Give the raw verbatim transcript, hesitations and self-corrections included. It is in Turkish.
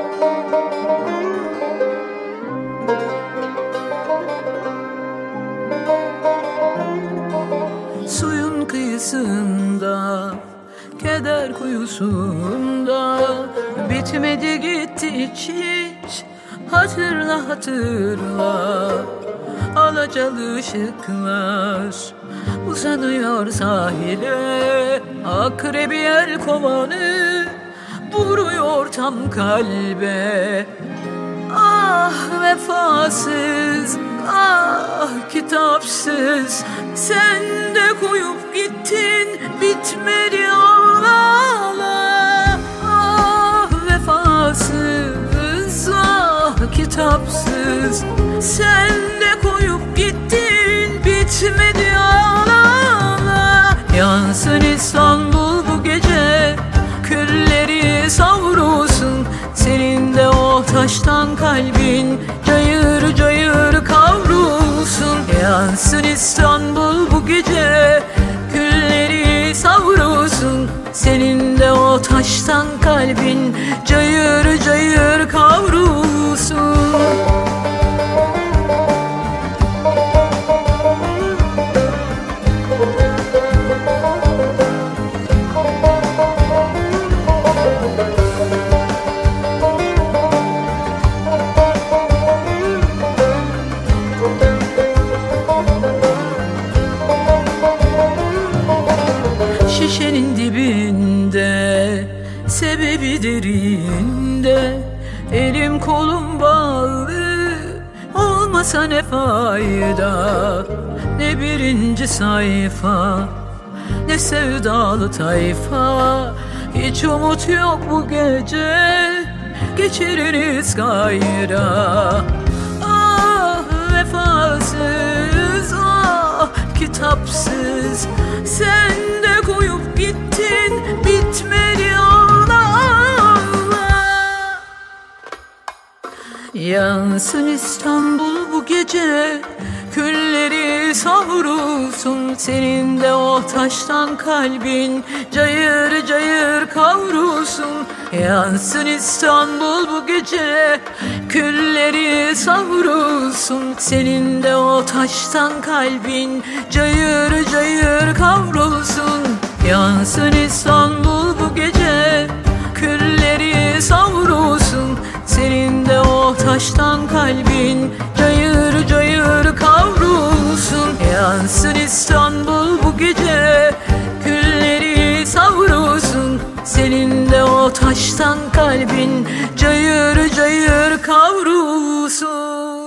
Suyun kıyısında, keder kuyusunda, bitmedi gitti hiç hiç. Hatırla hatırla, alacalı ışıklar uzanıyor sahile. Akrebi el kovanı vuruyor tam kalbe. Ah vefasız, ah kitapsız, sen de koyup gittin, bitmedi ağlama. Ah vefasız, ah kitapsız, sen de koyup gittin, bitmedi ağlama. Yansın İstanbul bu gece, külleri savrulsun, senin de o taştan kalbin cayır cayır kavrulsun. Yansın İstanbul bu gece, külleri savrulsun, senin de o taştan kalbin cayır cayır kavrulsun. Şişenin dibinde, sebebi derinde, elim kolum bağlı, olmasa ne fayda. Ne birinci sayfa, ne sevdalı tayfa, hiç umut yok bu gece, geçiririz gayra. Ah vefasız, ah kitapsız, sen de koyup gittin, bitmedi ağlama. Yansın İstanbul bu gece, külleri savrulsun, senin de o taştan kalbin cayır cayır kavrulsun. Yansın İstanbul bu gece, külleri savrulsun, senin de o taştan kalbin cayır cayır kavrulsun. Yansın İstanbul bu gece, külleri savrulsun, senin de o taştan kalbin cayır cayır kavrulsun. Yansın İstanbul bu gece, külleri savrulsun, senin de o taştan kalbin cayır cayır kavrulsun.